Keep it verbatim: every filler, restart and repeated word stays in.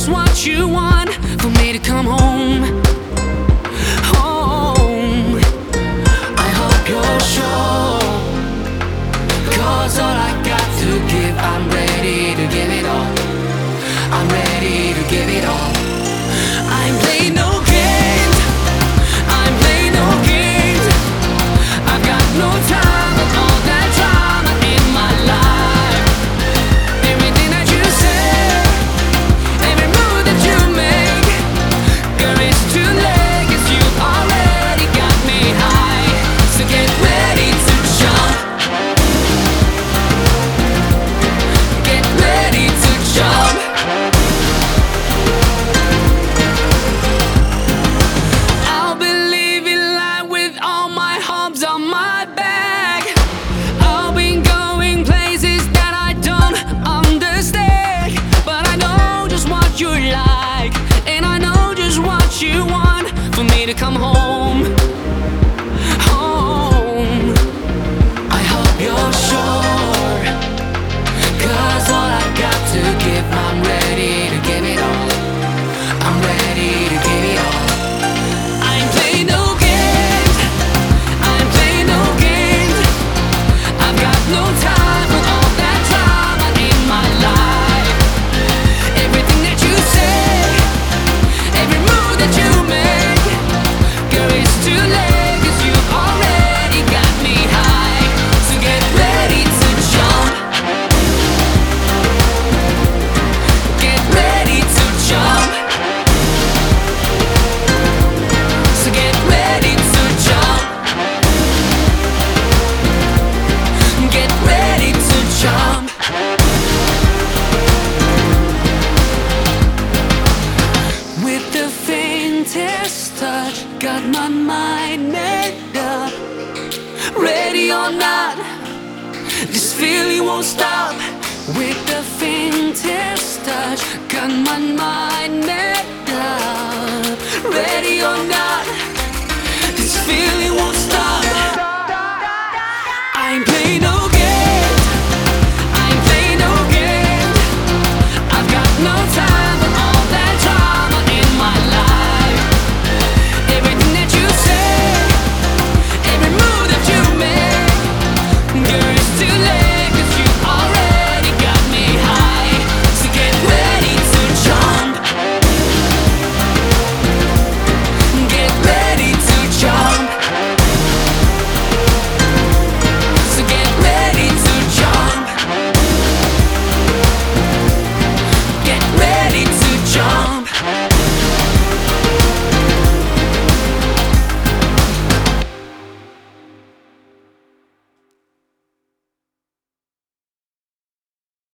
what you want for me to come home. Home. I hope you're sure, 'cause all I got to give, I'm ready to give it all. I'm ready to give it all. I ain't playing no games. I'm playing no games. I've got no time for all that drama in my life. Everything that you say, every move that you make, girl, it's too late, 'cause you already got me high. So get ready to jump. Get ready to jump. I'll be leaving life with all my hopes on my back. I'll be going places that I don't understand, but I know just what you like, and I know just what you want for me to come home. Home. I hope you're sure, 'cause all I got to give, I'm ready to give it all. I'm ready to give it all. I ain't playing no games. I ain't playing no games. I've got no time for all that drama in my life. Everything that you say, every move that you make, girl, it's too late, 'cause you already got me high. So get ready to jump. Get ready to jump. So get ready to jump. Get ready to jump. With the faintest touch, got my mind made up. Ready or not, this feeling won't stop. With the faintest touch, got my mind